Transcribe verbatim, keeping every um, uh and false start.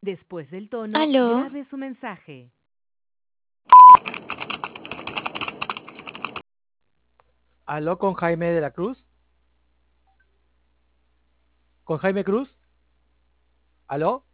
Después del tono, ¿Aló? grabe su mensaje. ¿Aló con Jaime de la Cruz? ¿Con Jaime Cruz? ¿Aló?